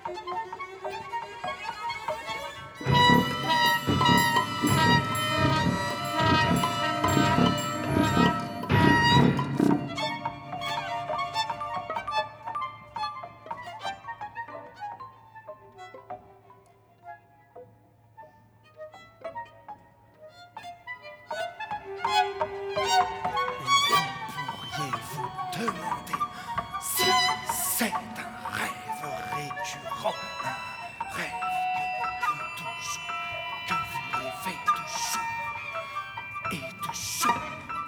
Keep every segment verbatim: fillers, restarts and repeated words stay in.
Demandez si c'est un rêve récurrent, un rêve que toujours, que vous rêvez toujours, et toujours,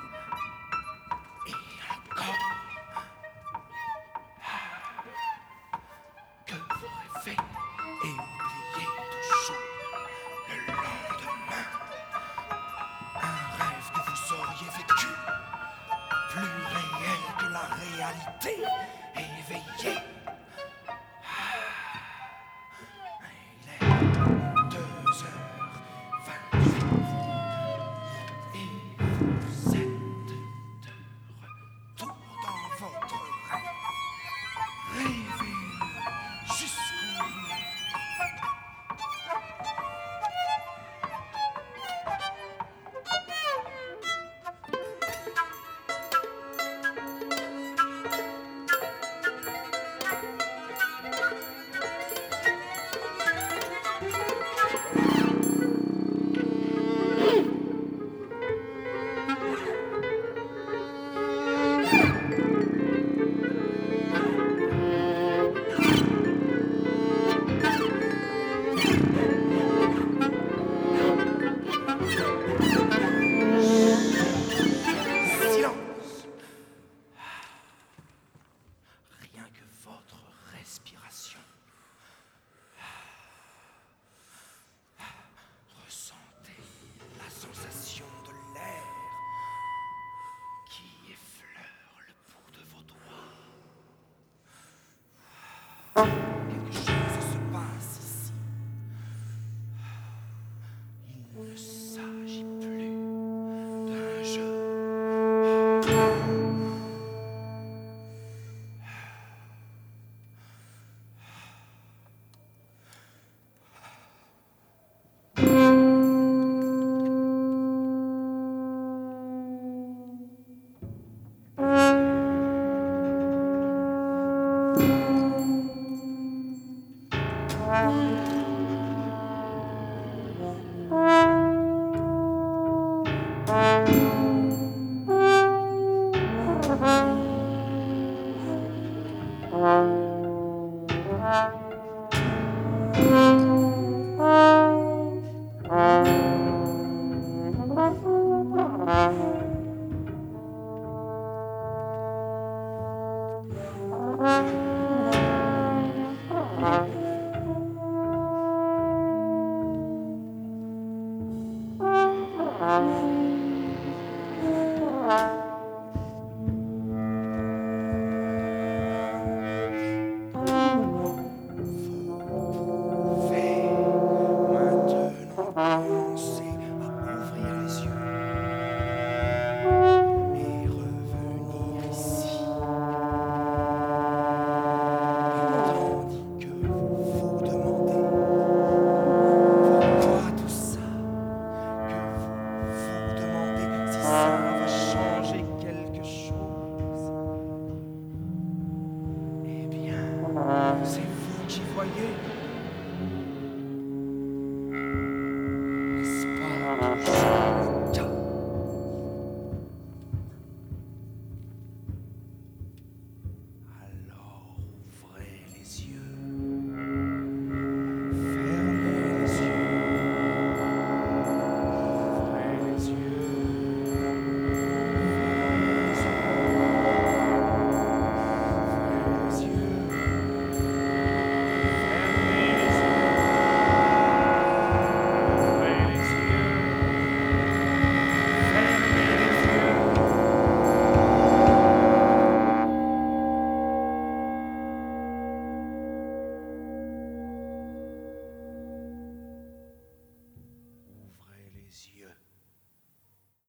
et encore, que vous rêvez et oubliez toujours le lendemain, un rêve que vous auriez vécu, plus réel que la réalité, éveillé. Il est deux heures vingt-huit et vous êtes de retour dans votre rêve. Rêvez jusqu'au bout. Rien que votre respiration. Ressentez la sensation de l'air qui effleure le bout de vos doigts. Quelque chose se passe ici. Il ne s'agit plus d'un jeu. Commencez à ouvrir les yeux et revenir ici. Et tandis que vous vous demandez pourquoi tout ça, que vous vous demandez si ça va changer quelque chose, eh bien, c'est vous qui voyez.